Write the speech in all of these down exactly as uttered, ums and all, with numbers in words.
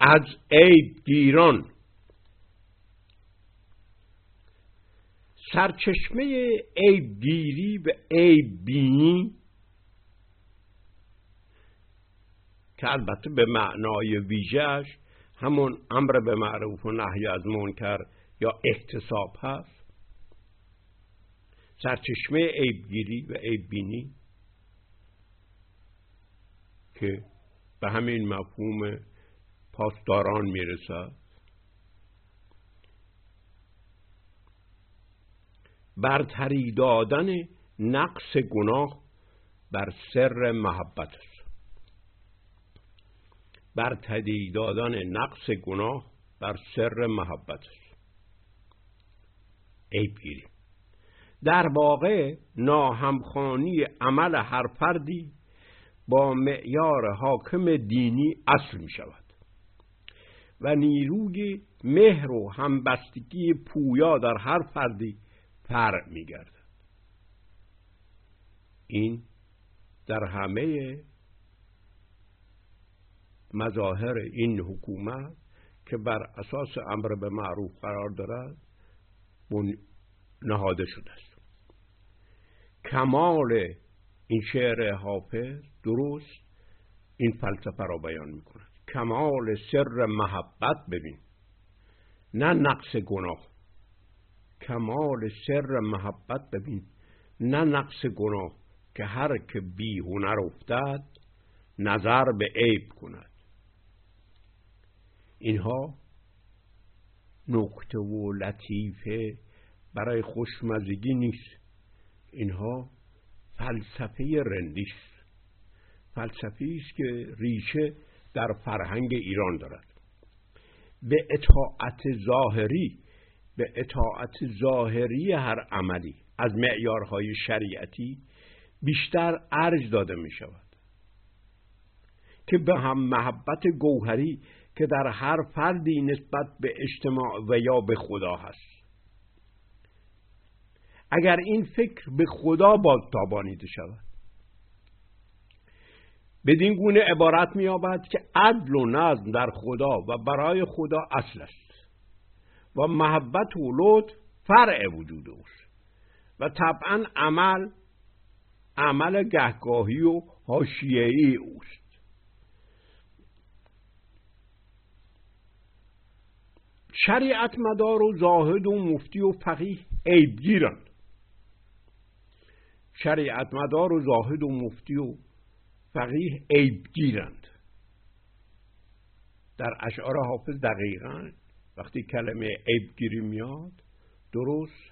از عیب گیران. سرچشمه عیب گیری و عیب بینی که البته به معنای ویژه‌اش همون امر به معروف و نهی از منکر یا احتساب هست. سرچشمه عیب گیری و عیب بینی که به همین مفهوم پاسداران میرسد، برتری دادن نقص گناه بر سر محبت است. برتری دادن نقص گناه بر سر محبت است. عیب گیری در واقع ناهمخوانی عمل هر فردی با معیار حاکم دینی اصل می شود و نیروی مهر و همبستگی پویا در هر فردی فرع می گردد. این در همه مظاهر این حکومت که بر اساس امر به معروف قرار دارد نهاده شده است. کمال این شعر حافظ درست این فلسفه را بیان می کند. کمال سر محبت ببین، نه نقص گناه. کمال سر محبت ببین، نه نقص گناه، که هر که بی هنر افتد نظر به عیب کند. اینها نکته و لطیفه برای خوشمزگی نیست، اینها فلسفه رندی است. فلسفه‌ای است که ریشه در فرهنگ ایران دارد. به اطاعت ظاهری به اطاعت ظاهری هر عملی از معیارهای شریعتی بیشتر ارج داده می شود که به هم محبت گوهری که در هر فردی نسبت به اجتماع و یا به خدا هست. اگر این فکر به خدا بازتابانیده شود، بدین گونه عبارت می‌یابد که عدل و نظم در خدا و برای خدا اصل است و محبت و لطف فرع وجود اوست و طبعا عمل عمل گهگاهی و حاشیه‌ای اوست. شریعت مدار و زاهد و مفتی و فقیه عیب گیرند. شریعت مدار و زاهد و مفتی و فقیه عیب گیرند. در اشعار حافظ دقیقاً وقتی کلمه عیب گیری میاد درست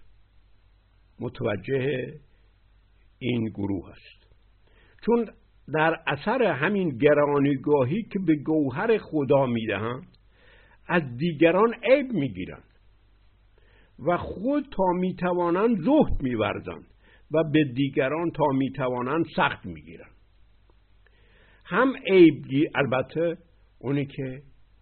متوجه این گروه است، چون در اثر همین گرانیگاهی که به گوهر خدا میدهند از دیگران عیب میگیرند و خود تا میتوانند زهد میورزند و به دیگران تا میتوانند سخت میگیرند. هم عیبگی البته اونی که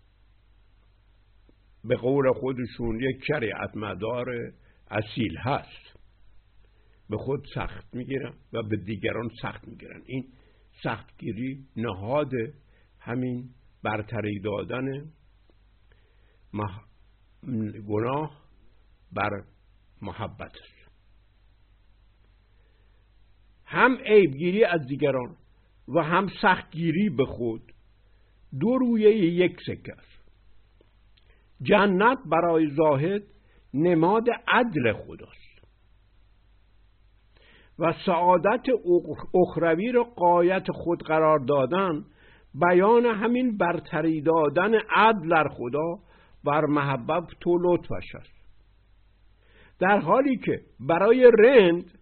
به قول خودشون یک شریعت مدار اصیل هست، به خود سخت میگیرن و به دیگران سخت میگیرن. این سختگیری نهاد همین برتری دادن مح... گناه بر محبت است. هم عیبگیری از دیگران و هم سختگیری به خود دو رویه یک سکه است. جنت برای زاهد نماد عدل خداست و سعادت اخروی را غایت خود قرار دادن بیان همین برتری دادن عدل در خدا بر محبت و لطفش است. در حالی که برای رند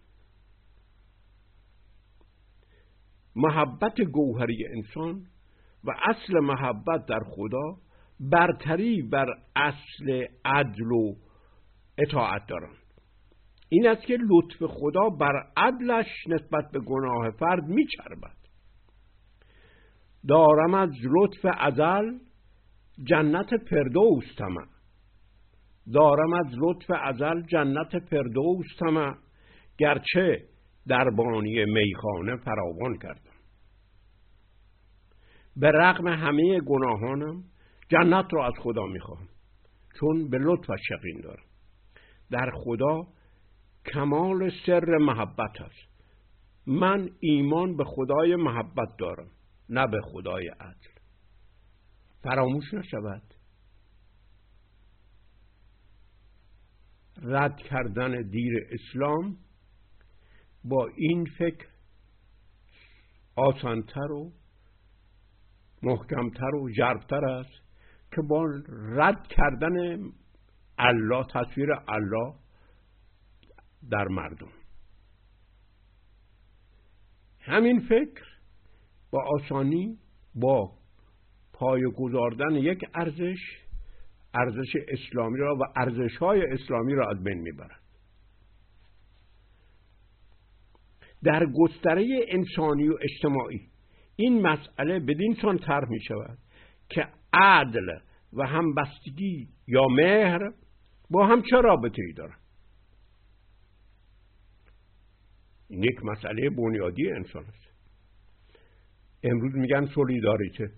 محبت گوهری انسان و اصل محبت در خدا برتری بر اصل عدل و اطاعت دارند. این است که لطف خدا بر عدلش نسبت به گناه فرد میچربد. دارم از لطف ازل جنت فردوس طمع، دارم از لطف ازل جنت فردوس طمع، گرچه دربانی میخانه فراوان کردم. به رغم همه گناهانم جنت را از خدا میخواهم چون به لطفش یقین دارم. در خدا کمال سر محبت است. من ایمان به خدای محبت دارم، نه به خدای عدل. فراموش نشود رد کردن دین اسلام با این فکر آسانتر و محکمتر و ژرفتر است که با رد کردن الله، تصویر الله در مردم. همین فکر با آسانی با پای گذاردن یک ارزش ارزش اسلامی را و ارزش‌های اسلامی را از بین میبرد. در گستره انسانی و اجتماعی این مسئله بدین سان طرح می شود که عدل و همبستگی یا مهر با هم چه رابطه‌ای دارند. این یک مسئله بنیادی انسان است. امروز میگن سولیداریته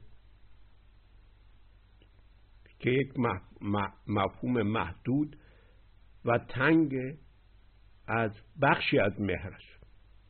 که یک مفهوم محدود و تنگ از بخشی از مهر است.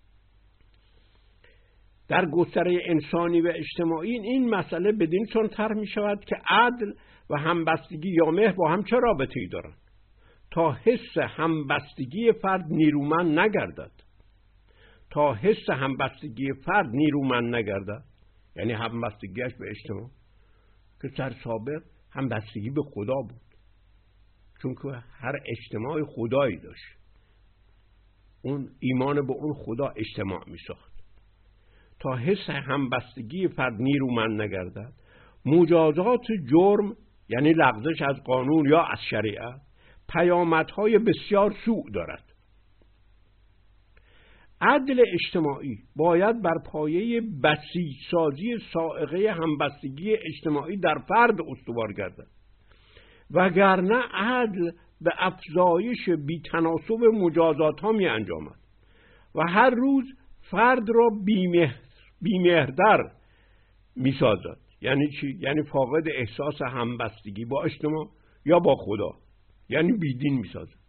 در گستره انسانی و اجتماعی این مسئله بدین سان طرح می شود که عدل و همبستگی یا مهر با هم چه رابطه‌ای دارند تا حس همبستگی فرد نیرومند نگردد. تا حس همبستگی فرد نیرومند نگردد یعنی همبستگیش به اجتماع که در سابق همبستگی به خدا بود، چون که هر اجتماع خدایی داشت. اون ایمان به اون خدا اجتماع می ساخت. تا حس همبستگی فرد نیرومند نگردد، مجازات جرم یعنی لغزش از قانون یا از شریعت پیامدهای بسیار سوء دارد. عدل اجتماعی باید بر پایه بسیج‌سازی سائقه همبستگی اجتماعی در فرد استوار گردد، وگرنه عدل به افزایش بی‌تناسب مجازات ها می انجامد و هر روز فرد را بیمهر بیمهردر می سازد. یعنی چی؟ یعنی فاقد احساس همبستگی با اجتماع یا با خدا، یعنی بیدین می سازد.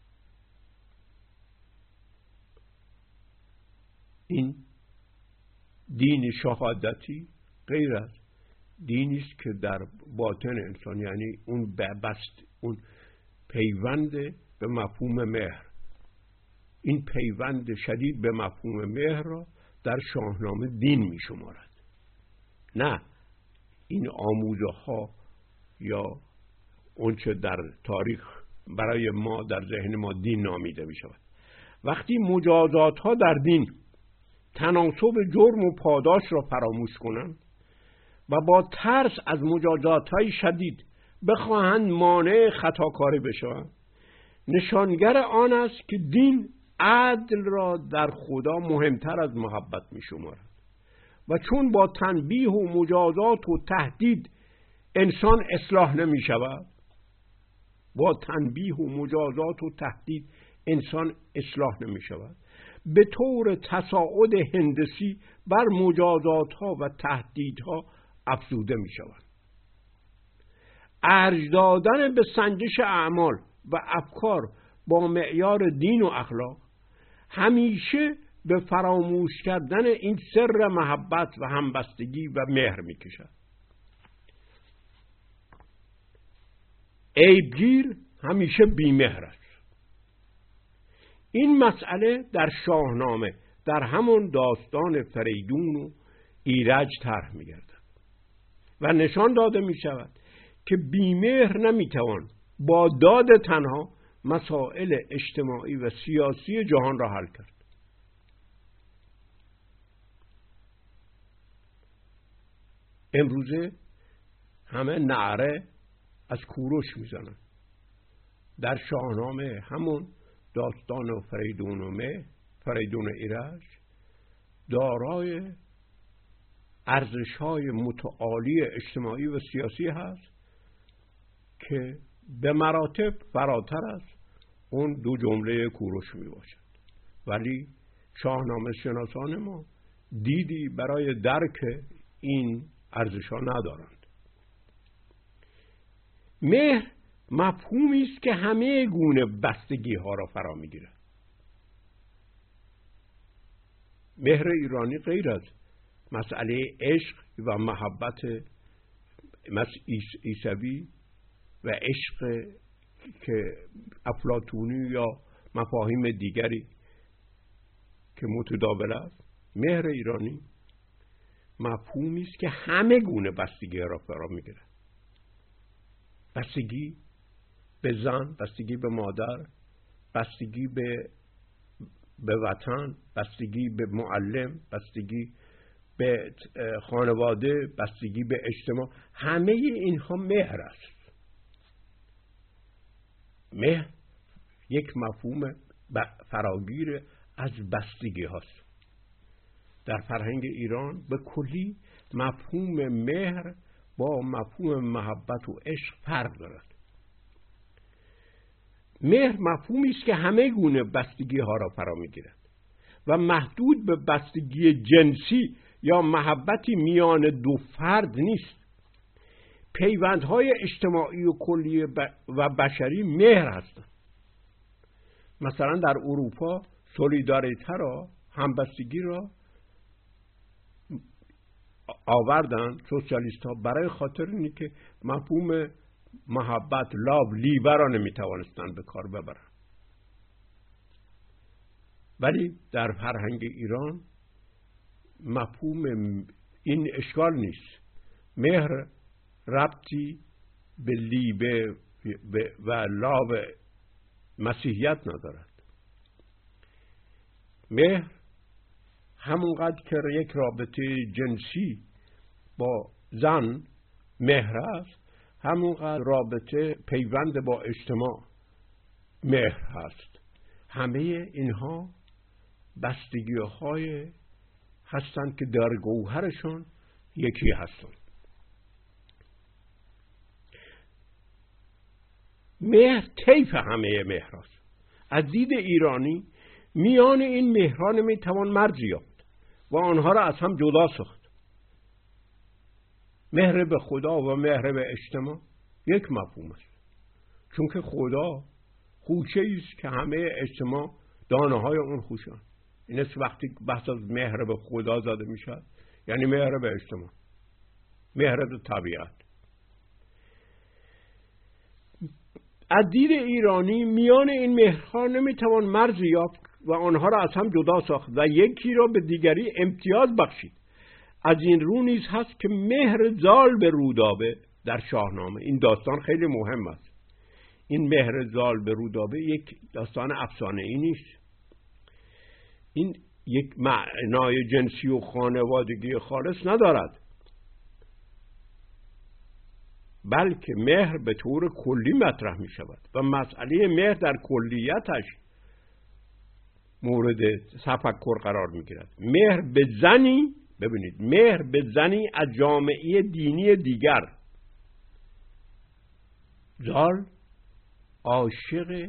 این دین شهادتی غیر از دینی است که در باطن انسان، یعنی اون بست اون پیوند به مفهوم مهر، این پیوند شدید به مفهوم مهر را در شاهنامه دین می شمارد. نه این آموزه ها یا اونچه در تاریخ برای ما در ذهن ما دین نامیده می شود. وقتی مجازات ها در دین تناسب جرم و پاداش را فراموش کنند و با ترس از مجازات های شدید بخواهند مانع خطاکاری بشوند، نشانگر آن است که دین عدل را در خدا مهمتر از محبت می شمارد و چون با تنبیه و مجازات و تهدید انسان اصلاح نمی شود، با تنبیه و مجازات و تهدید انسان اصلاح نمی شود، به طور تصاعد هندسی بر مجازات ها و تهدیدها افزوده می شود. ارج دادن به سنجش اعمال و افکار با معیار دین و اخلاق همیشه به فراموش کردن این سر محبت و همبستگی و مهر می کشد. عیبگیر همیشه بیمهر است. این مسئله در شاهنامه در همون داستان فریدون و ایرج طرح می گردد و نشان داده می شود که بیمهر نمی توان با داد تنها مسائل اجتماعی و سیاسی جهان را حل کرد. امروزه همه نعره از کوروش میزنن. در شاهنامه همون داستان فریدون و مه فریدون و ایرج دارای ارزش‌های متعالی اجتماعی و سیاسی هست که به مراتب فراتر از اون دو جمله کوروش می باشد، ولی شاهنامه شناسان ما دیدی برای درک این ارزش‌ها ندارند. مهر مفهومی است که همه گونه بستگی ها را فرا میگیرد. مهر ایرانی غیر از مسئله عشق و محبت عیسوی و عشق که افلاطونی یا مفاهیم دیگری که متداول است، مهر ایرانی مفهومی است که همه گونه بستگی را فرا میگیرد. بستگی به زن، بستگی به مادر، بستگی به به وطن، بستگی به معلم، بستگی به خانواده، بستگی به اجتماع، همه اینها مهر است. مهر یک مفهوم فراگیر از بستگی هاست. در فرهنگ ایران به کلی مفهوم مهر با مفهوم محبت و عشق فرق دارد. مهر مفهومی است که همه گونه بستگی ها را فرا میگیرد و محدود به بستگی جنسی یا محبتی میان دو فرد نیست. پیوندهای اجتماعی و کلی و بشری مهر هستند. مثلا در اروپا سولیداریته را، همبستگی را آوردن سوسیالیست ها برای خاطر اینی که مفهوم محبت، لاو، لیبه را نمیتوانستن به کار ببرن. ولی در فرهنگ ایران مفهوم این اشکال نیست. مهر ربطی به لیبه و لاو مسیحیت ندارد. مهر همونقدر که یک رابطه جنسی با زن مهر است، همونقدر رابطه پیوند با اجتماع مهر هست. همه اینها بستگی های هستند که در گوهرشون یکی هستند. مهر طیف همه مهر است. از دید ایرانی میان این مهران میتوان مرزی یافت و آنها را از هم جدا ساخت. مهر به خدا و مهر به اجتماع یک مفهوم است، چون که خدا خوشه است که همه اجتماع دانه های اون خوشن. این است وقتی بحث از مهر به خدا زده می شود، یعنی مهر به اجتماع، مهر به طبیعت. از دید ایرانی میان این مهرها نمیتوان مرزی یافت و آنها را از هم جدا ساخت و یکی را به دیگری امتیاز بخشید. از این رو نیز هست که مهر زال به رودابه در شاهنامه، این داستان خیلی مهم است. این مهر زال به رودابه یک داستان افسانه‌ای نیست. این یک معنای جنسی و خانوادگی خالص ندارد، بلکه مهر به طور کلی مطرح می شود و مسئله مهر در کلیتش مورد تفکر قرار می گیرد. مهر به زنی، ببینید، مهر به زنی از جامعه دینی دیگر. زال عاشق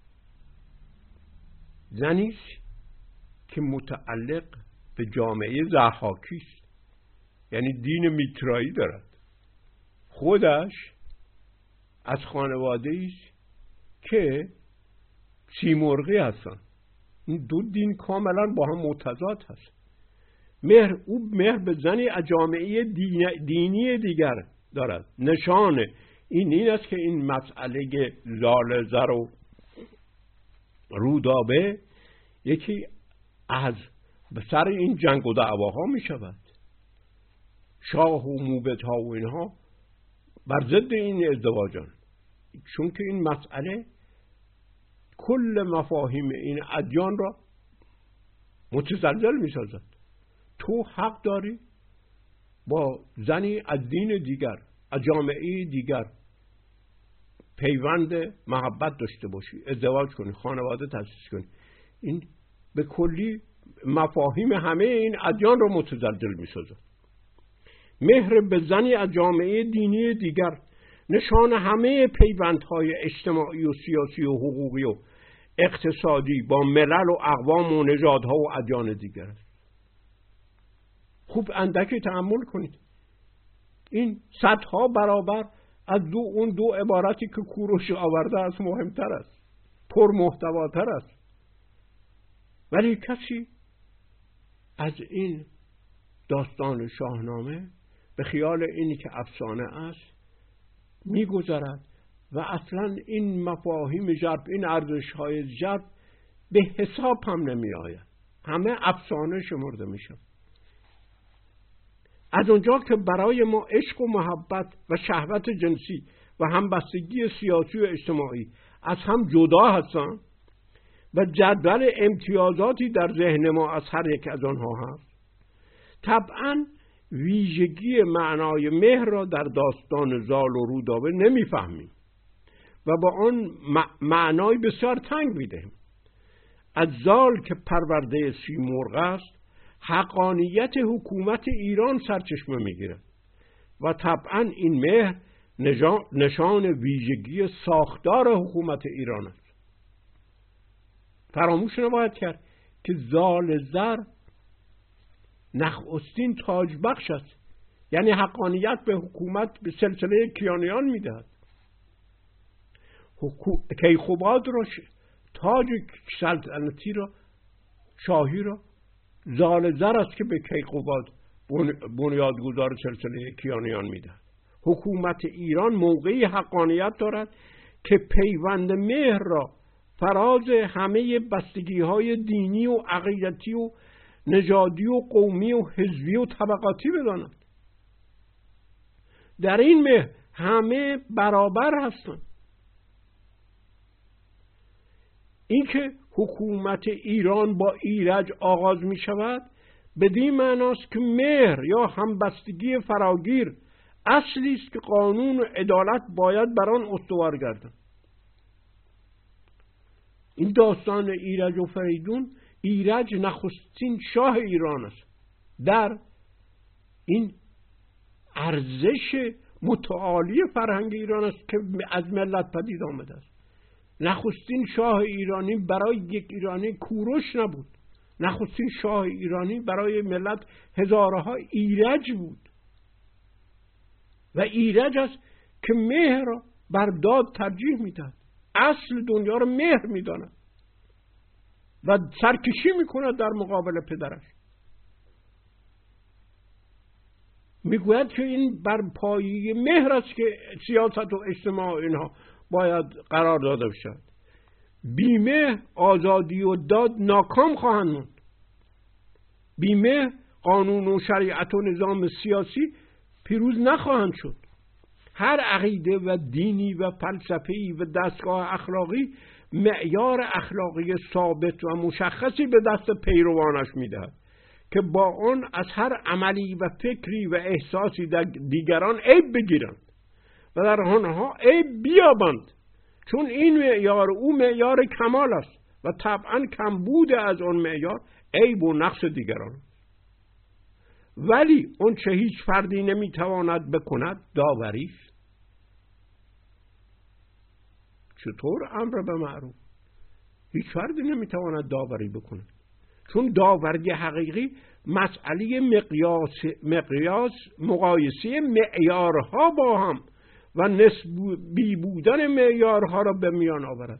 زنی است که متعلق به جامعه ضحاکی است، یعنی دین میترایی دارد. خودش از خانواده است که سیمرغی هستند. این دو دین کاملا با هم متضاد هست. مهر او مهر به زنی از جامعه دین دینی دیگر دارد. نشان این این است که این مسئله زال زر و رودابه یکی از سر این جنگ و دعواها می شود. شاه و موبت ها و اینها بر ضد این ازدواجان، چون که این مسئله کل مفاهیم این ادیان را متزلزل می سازد. تو حق داری با زنی از دین دیگر، از جامعه دیگر پیوند محبت داشته باشی، ازدواج کنی، خانواده تأسیس کنی. این به کلی مفاهیم همه این ادیان را متزلزل می سازد. مهر به زنی از جامعه دینی دیگر نشان همه پیوندهای اجتماعی و سیاسی و حقوقی و اقتصادی با ملل و اقوام و نژادها و ادیان دیگر است. خوب اندکی تأمل کنید. این صدها برابر از دو اون دو عبارتی که کوروش آورده است مهمتر است، پر محتواتر است. ولی کسی از این داستان شاهنامه به خیال اینی که افسانه است میگذرد و اصلا این مفاهیم ژرف، این ارزش‌های ژرف به حساب هم نمی آید، همه افسانه شمرده میشن. از اونجا که برای ما عشق و محبت و شهوت جنسی و همبستگی سیاسی و اجتماعی از هم جدا هستند و جدول امتیازاتی در ذهن ما از هر یک از آنها هست، طبعا ویژگی معنای مهر را در داستان زال و رودابه نمیفهمیم و با آن معنای بسیار تنگ میدهیم. از زال که پرورده سیمرغ است حقانیت حکومت ایران سرچشمه میگیرد و طبعا این مهر نشان ویژگی ساختار حکومت ایران است. فراموش نباید کرد که زال زر نخستین تاج بخش است، یعنی حقانیت به حکومت به سلسله کیانیان میدهد. کیخوباد را تاج سلطنتی را شاهی را زال زر است که به کیخوباد بنیادگذار سلسله کیانیان میدهد. حکومت ایران موقعی حقانیت دارد که پیوند مهر را فراز همه بستگی های دینی و عقیدتی و نژادی و قومی و حزبی و طبقاتی بداند. در این مهر همه برابر هستند. اینکه حکومت ایران با ایرج آغاز می شود بدین معناست که مهر یا همبستگی فراگیر اصلی است که قانون و عدالت باید بر آن استوار گردد. این داستان ایرج و فریدون، ایرج نخستین شاه ایران است، در این ارزش متعالی فرهنگ ایران است که از ملت پدید آمده است. نخستین شاه ایرانی برای یک ایرانی کوروش نبود، نخستین شاه ایرانی برای ملت هزارها ایرج بود و ایرج است که مهر را بر داد ترجیح میدهد، اصل دنیا را مهر میداند و سرکشی میکند در مقابل پدرش. میگوید که این بر پایه مهر است که سیاست و اجتماع اینها باید قرار داده بشد. بیمه آزادی و داد ناکام خواهند موند. بیمه قانون و شریعت و نظام سیاسی پیروز نخواهند شد. هر عقیده و دینی و فلسفه‌ای و دستگاه اخلاقی معیار اخلاقی ثابت و مشخصی به دست پیروانش میدهد که با آن از هر عملی و فکری و احساسی در دیگران عیب بگیرند و در آنها عیب بیابند، چون این معیار او معیار کمال است و طبعا کمبود از آن معیار عیب و نقص دیگران. ولی اون چه هیچ فردی نمیتواند بکند داوری است. چطور امر به معروف؟ هیچ فردی نمیتواند داوری بکند، چون داوری حقیقی مسئله مقیاس مقیاس مقایسه معیارها با هم و نسبی بودن معیارها را به میان آورد.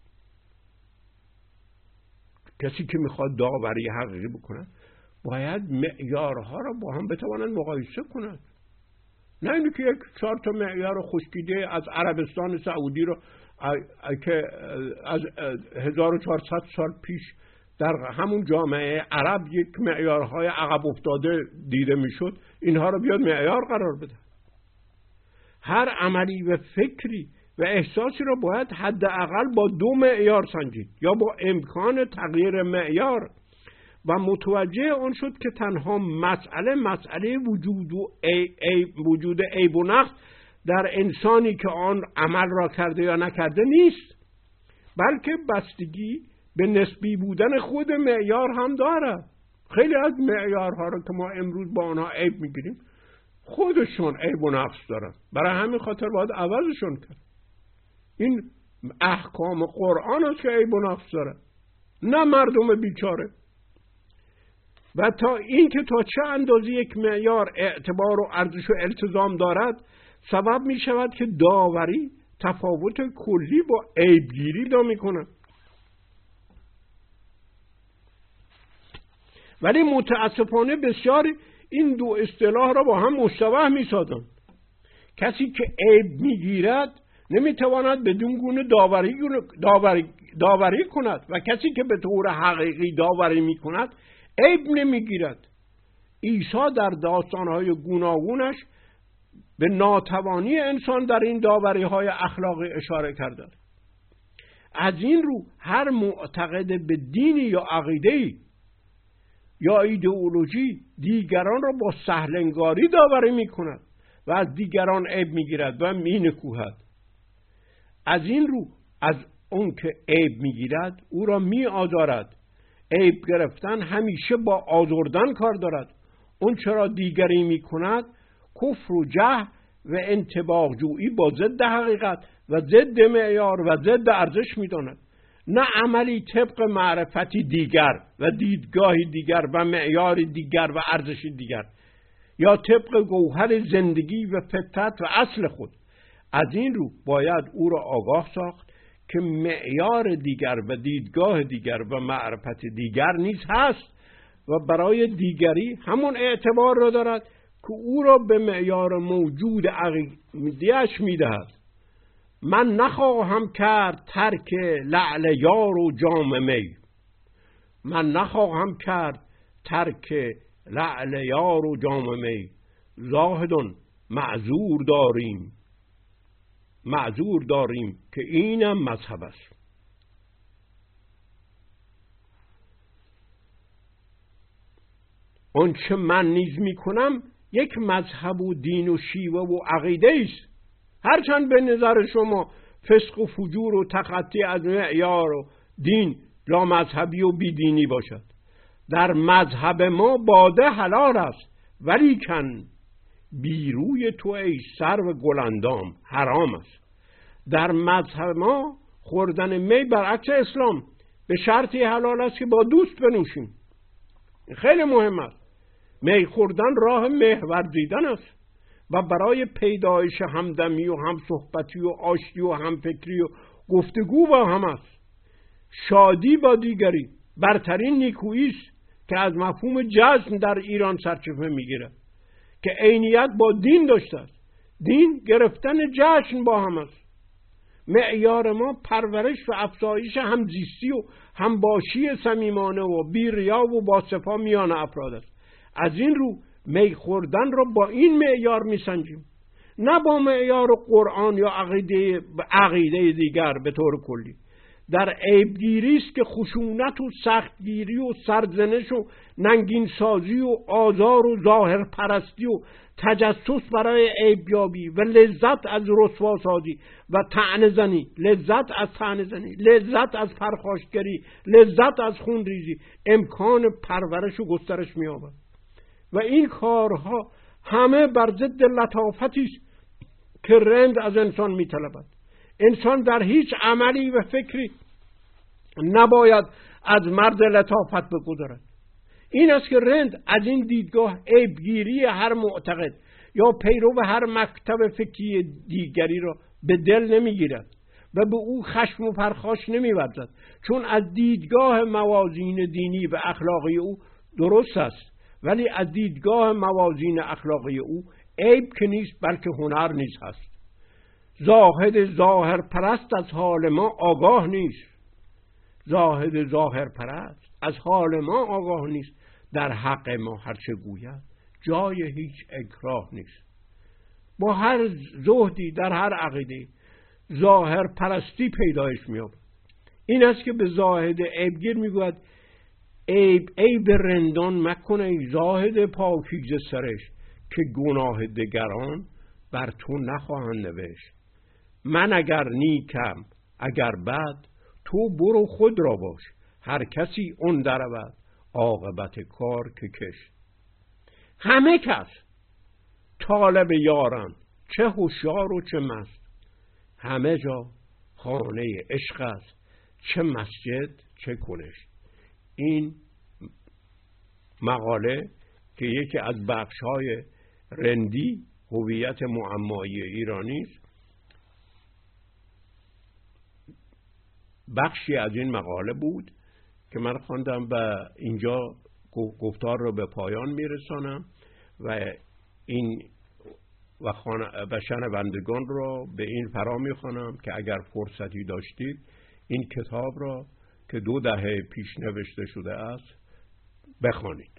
کسی که میخواد داوری حقیقی بکند باید معیارها را با هم بتواند مقایسه کند، نه اینکه که یک چهار تا معیار خشکیده از عربستان سعودی را که از هزار و چهارصد سال پیش در همون جامعه عرب یک معیارهای عقب افتاده دیده میشد، اینها را بیاد معیار قرار بده. هر عملی و فکری و احساسی را باید حداقل با دو معیار سنجید یا با امکان تغییر معیار و متوجه آن شد که تنها مسئله مسئله وجود و ای ای وجود عیب و نقص در انسانی که آن عمل را کرده یا نکرده نیست، بلکه بستگی به نسبی بودن خود معیار هم دارد. خیلی از معیارها را که ما امروز با آنها عیب میگیریم خودشون عیب و نقص دارن، برای همین خاطر باید عوضشون کرد. این احکام قرآن است که عیب و نقص داره، نه مردم بیچاره. و تا این که تا چه اندازه یک معیار اعتبار و ارزش و التزام دارد سبب می شود که داوری تفاوت کلی با عیبگیری دا می کند. ولی متاسفانه بسیاری این دو اصطلاح را با هم مشتبه می سازند. کسی که عیب می گیرد نمی تواند بدون گونه داوری, داوری, داوری کند و کسی که به طور حقیقی داوری می کند عیب نمی گیرد. عیسی در داستانهای گوناگونش به ناتوانی انسان در این داوری های اخلاقی اشاره کرده. از این رو هر معتقد به دینی یا عقیده‌ای یا ایدئولوژی دیگران را با سهلنگاری داوری می کند و از دیگران عیب می گیرد و می نکوهد. از این رو از اون که عیب می گیرد او را می آزارد. عیب گرفتن همیشه با آزردن کار دارد. اون چرا دیگری می کند کفر و جهل و انطباق جویی با ضد حقیقت و ضد معیار و ضد ارزش می داند. نه عملی طبق معرفتی دیگر و دیدگاهی دیگر و معیار دیگر و ارزش دیگر یا طبق گوهر زندگی و فطرت و اصل خود. از این رو باید او را آگاه ساخت که معیار دیگر و دیدگاه دیگر و معرفت دیگر نیز هست و برای دیگری همون اعتبار را دارد که او را به معیار موجود عقیده‌اش می‌دهد. من نخواهم کرد ترک لعل یار و جام می. من نخواهم کرد ترک لعل یار و جام می. زاهدون معذور داریم معذور داریم که اینم مذهب است. اون چه من نیز می کنم یک مذهب و دین و شیوه و عقیده است. هرچند به نظر شما فسق و فجور و تخطی از معیار و دین لا مذهبی و بیدینی باشد، در مذهب ما باده حلال است، ولیکن بیروی تو ای سرو گلندام حرام است. در مذهب ما خوردن می برعکس اسلام به شرطی حلال است که با دوست بنوشیم. خیلی مهم است. می خوردن راه محور دیدن است و برای پیدایش همدمی و هم صحبتی و آشتی و هم فکری و گفتگو با هم است. شادی با دیگری برترین نیکویی است که از مفهوم جشن در ایران سرچشمه میگیرد که عینیت با دین داشته است. دین گرفتن جشن با هم است. معیار ما پرورش و افزایش همزیستی و همباشی صمیمانه و بی ریا و با صفا میان افراد است. از این رو می خوردن را با این معیار میسنجیم، نه با معیار قرآن یا عقیده عقیده دیگر به طور کلی. در عیبگیری است که خشونت و سختگیری و سرزنش و ننگین سازی و آزار و ظاهر پرستی و تجسس برای عیبیابی و لذت از رسوا سازی و طعنه زنی، لذت از طعنه زنی، لذت از پرخاشگری، لذت از خونریزی امکان پرورش و گسترش می‌یابد. و این کارها همه بر ضد لطافتی است که رند از انسان می‌طلبد. انسان در هیچ عملی و فکری نباید از مرد لطافت بگذرد. این است که رند از این دیدگاه عیبگیری هر معتقد یا پیرو هر مکتب فکری دیگری را به دل نمیگیرد و به او خشم و پرخاش نمی‌ورزد، چون از دیدگاه موازین دینی و اخلاقی او درست است، ولی از دیدگاه موازین اخلاقی او عیب که نیست بلکه هنر نیز هست. زاهد ظاهر پرست از حال ما آگاه نیست. زاهد ظاهر پرست از حال ما آگاه نیست. در حق ما هرچه گوید جای هیچ اکراه نیست. با هر زهدی در هر عقیده ظاهر پرستی پیدایش می‌یابد. این است که به زاهد عیبگیر میگوید عیب عیب رندان مکن ای زاهد پاکیزه سرش، که گناه دگران بر تو نخواهند نوشت. من اگر نیکم اگر بد تو برو خود را باش، هر کسی اون درود عاقبت کار که کش. همه کس طالب یارن، چه هوشیار و چه مست، همه جا خانه عشق است، چه مسجد چه کنش. این مقاله که یکی از بخش‌های رندی هویت معمایی ایرانی است. بخشی از این مقاله بود که من خواندم و اینجا گفتار رو به پایان میرسانم و این و, و شنوندگان را به این فرا میخوانم که اگر فرصتی داشتید این کتاب را که دو دهه پیش نوشته شده است بخوانید.